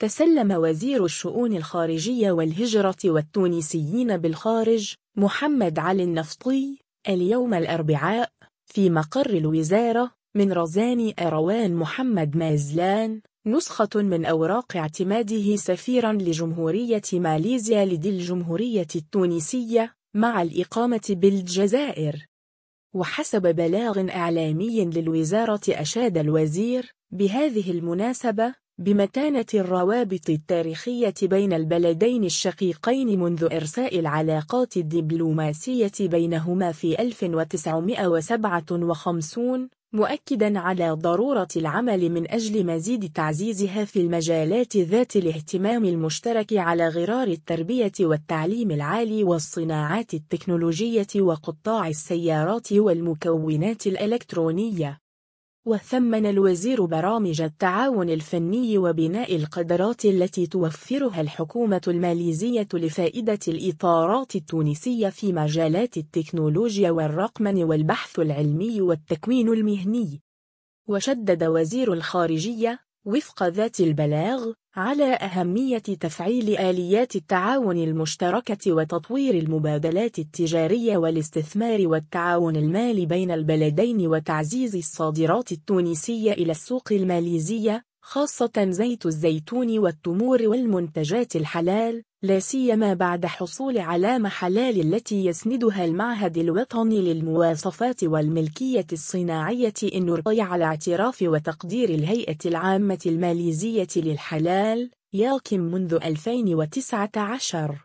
تسلم وزير الشؤون الخارجية والهجرة والتونسيين بالخارج محمد علي النفطي اليوم الأربعاء في مقر الوزارة من رزان أروان محمد مازلان نسخة من أوراق اعتماده سفيرا لجمهورية ماليزيا لدى الجمهورية التونسية مع الإقامة بالجزائر. وحسب بلاغ إعلامي للوزارة أشاد الوزير بهذه المناسبة بمتانة الروابط التاريخية بين البلدين الشقيقين منذ إرساء العلاقات الدبلوماسية بينهما في 1957 مؤكداً على ضرورة العمل من أجل مزيد تعزيزها في المجالات ذات الاهتمام المشترك على غرار التربية والتعليم العالي والصناعات التكنولوجية وقطاع السيارات والمكونات الإلكترونية. وثمن الوزير برامج التعاون الفني وبناء القدرات التي توفرها الحكومة الماليزية لفائدة الإطارات التونسية في مجالات التكنولوجيا والرقمنة والبحث العلمي والتكوين المهني. وشدد وزير الخارجية وفق ذات البلاغ على أهمية تفعيل آليات التعاون المشتركة وتطوير المبادلات التجارية والاستثمار والتعاون المالي بين البلدين وتعزيز الصادرات التونسية إلى السوق الماليزية خاصة زيت الزيتون والتمور والمنتجات الحلال لا سيما بعد حصول علامة حلال التي يسندها المعهد الوطني للمواصفات والملكية الصناعية النورقي على اعتراف وتقدير الهيئة العامة الماليزية للحلال ياكم منذ 2019.